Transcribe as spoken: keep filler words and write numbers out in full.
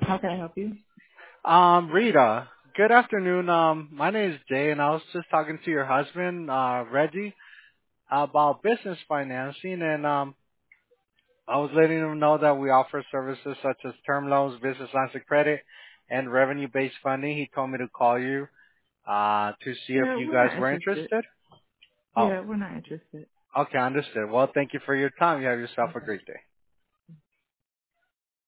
How can I help you? Um, Rita, good afternoon. Um, my name is Jay, and I was just talking to your husband, uh, Reggie, about business financing, and um, I was letting him know that we offer services such as term loans, business lines of credit, and revenue-based funding. He told me to call you uh, to see if Yeah, you we're guys not were interested. interested. Oh, Yeah, we're not interested. okay, understood. Well, thank you for your time. You have yourself a Okay. great day.